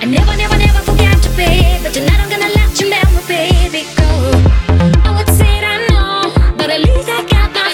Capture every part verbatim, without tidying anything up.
never, never, never forget you, babe. But tonight I'm gonna let your memory, baby, go. I would say I know, but at least I got my.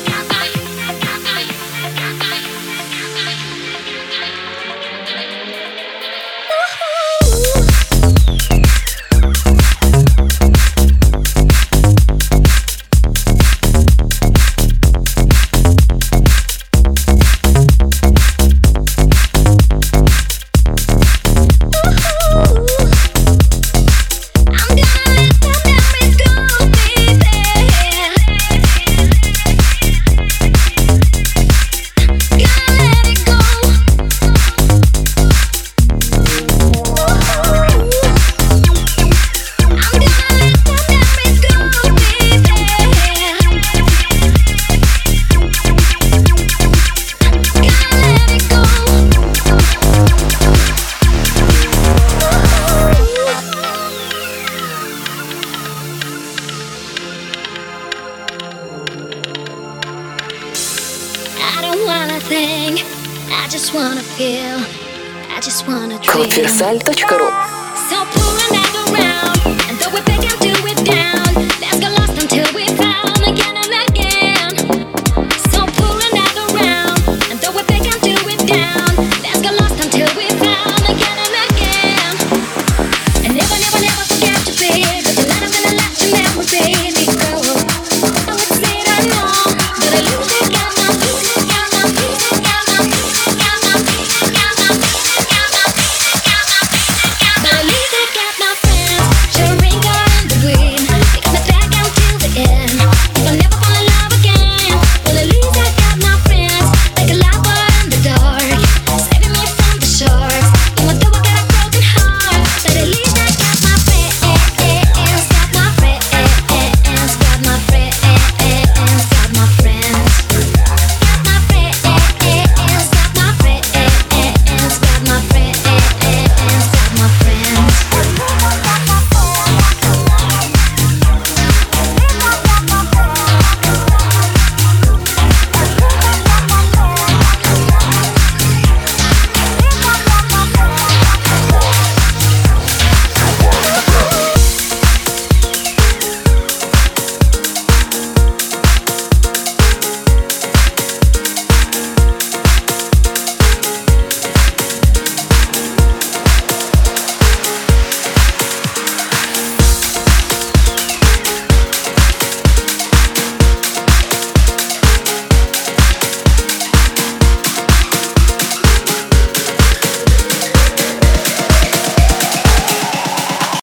Клубверсаль точка ру. So pull another round, and though we're back, I'll do it down. Let's get lost until we